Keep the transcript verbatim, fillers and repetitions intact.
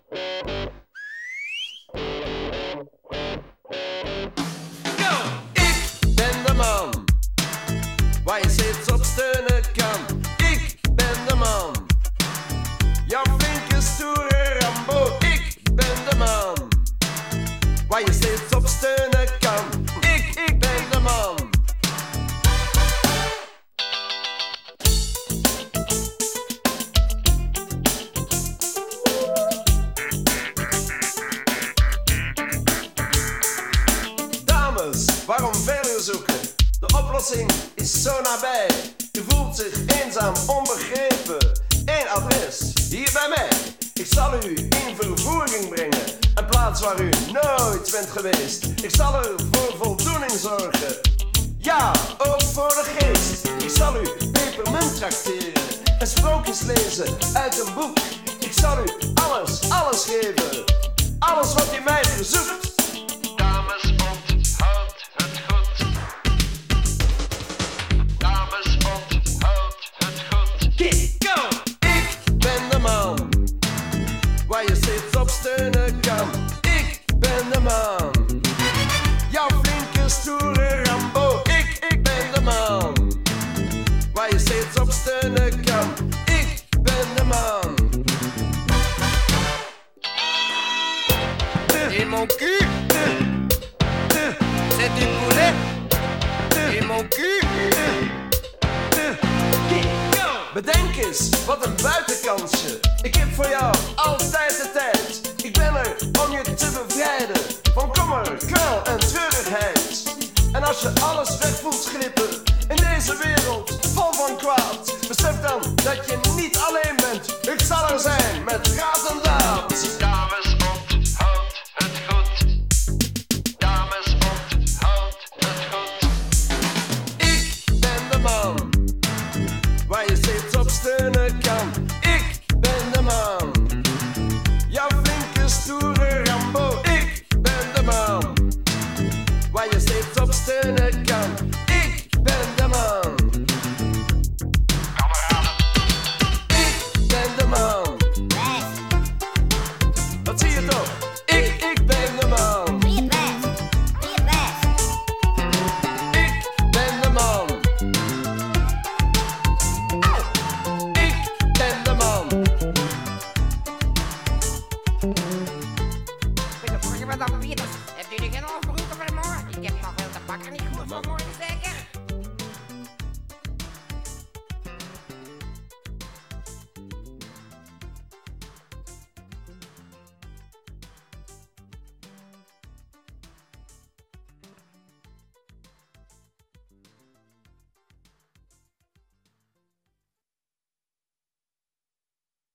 Ik ben de man waar je steeds op steunen kan. Ik ben de man, jouw flinke stoere Rambo. Ik ben de man waar je steeds op steunen kan. Ik, ik ben de man. Dames, waarom verder zoeken? De oplossing is zo nabij. U voelt zich eenzaam, onbegrepen. Eén adres, hier bij mij. Ik zal u in vervoering brengen. Een plaats waar u nooit bent geweest. Ik zal er voor voldoening zorgen. Ja, ook voor de geest. Ik zal u pepermunt trakteren. En sprookjes lezen uit een boek. Ik zal u alles, alles geven. Alles wat u mij verzoekt. Dames, onthoud het goed. Dames, onthoud het goed. Kick, go! Ik ben de man waar je steeds op steunen kan. Ik ben de man, jouw flinke stoere Rambo. Ik, ik ben de man waar je steeds op steunen kan. Ik ben de man. Et mon cul, c'est du poulet. Et mon cul. Bedenk eens, wat een buitenkansje. Ik heb voor jou altijd de tijd. Ik ben er om je te bevrijden van kommer, kwel en treurigheid. En als je alles weg voelt glippen in deze wereld vol van kwaad, besef dan dat je niet alleen bent. Ik zal er zijn met raad